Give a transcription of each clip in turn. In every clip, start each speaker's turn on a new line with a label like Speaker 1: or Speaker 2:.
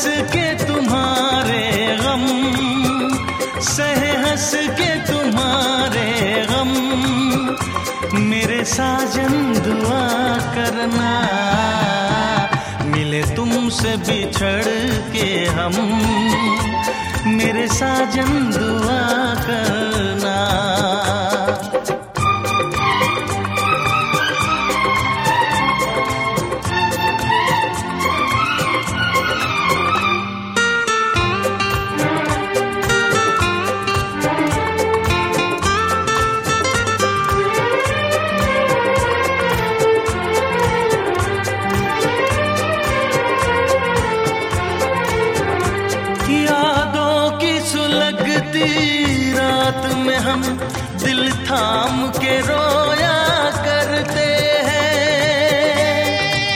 Speaker 1: के तुम्हारे गम, सहे हंस के तुम्हारे गम, मेरे साजन दुआ करना, मिले तुमसे बिछड़ के हम, मेरे साजन दुआ करना। रात में हम दिल थाम के रोया करते हैं,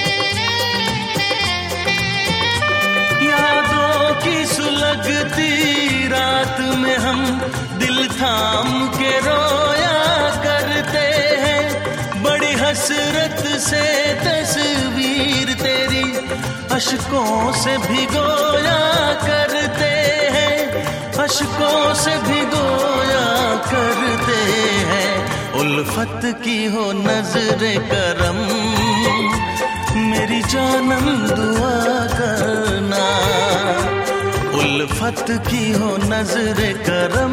Speaker 1: यादों की सुलगती रात में हम दिल थाम के रोया करते हैं, बड़ी हसरत से तस्वीर तेरी अश्कों से भिगोया करते हैं, अश्कों से भिगोया करते हैं। उल्फत की हो नजरे करम, मेरी जानम दुआ करना, उल्फत की हो नजरे करम,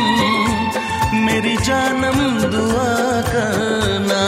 Speaker 1: मेरी जानम दुआ करना।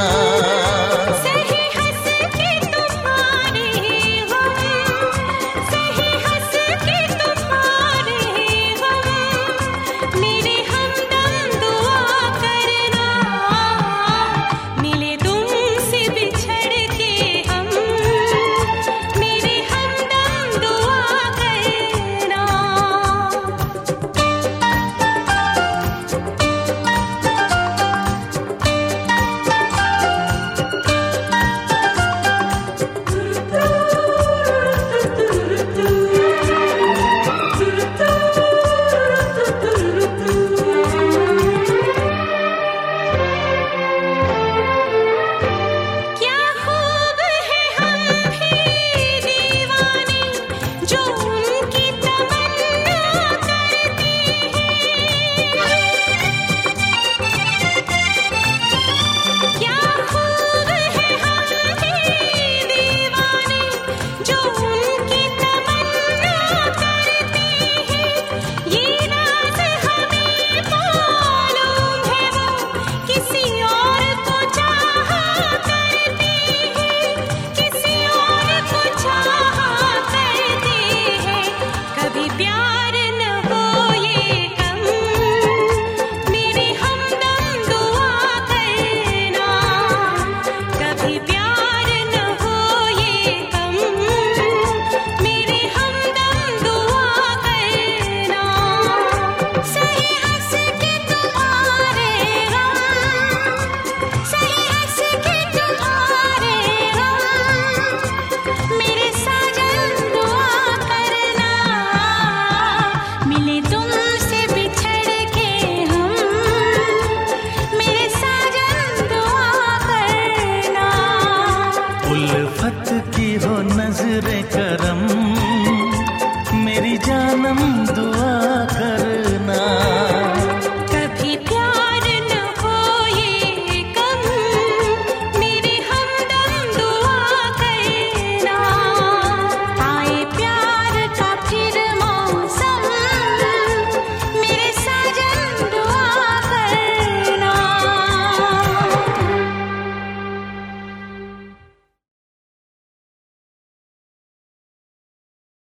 Speaker 1: उल्फत की हो नजरे करम,